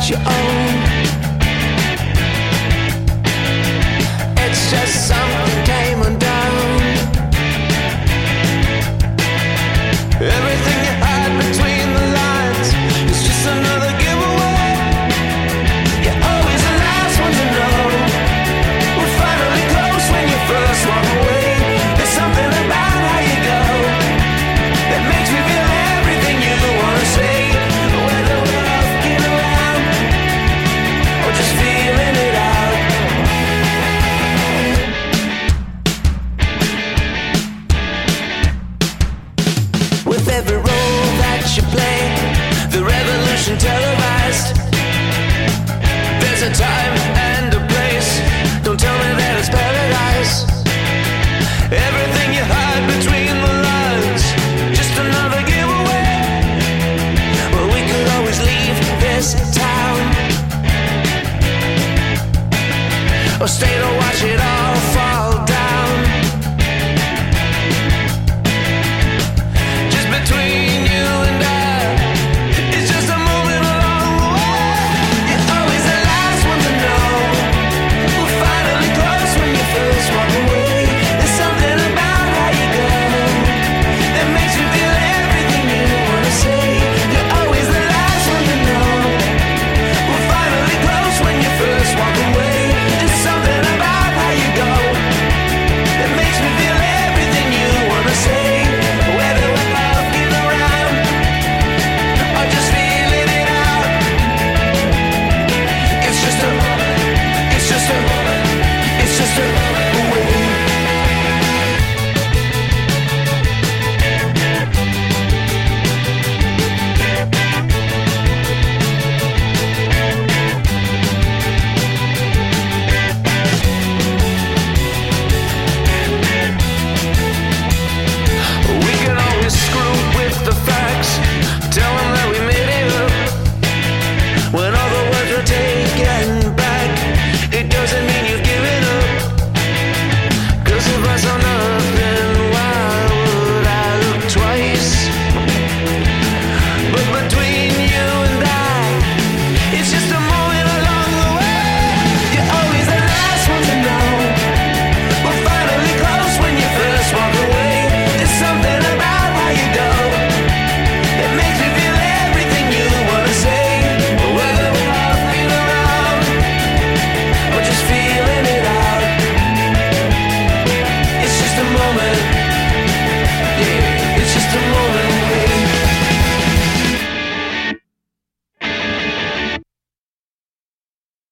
you own. It's just something came undone. Everything you had between the lines is just another giveaway. You're always the last one to know. We're finally close when you first walk away. There's something about how you go that makes me feel everything you wanna say. Whether we're looking around or just feeling it out. With every role that you play, the revolution televised. There's a time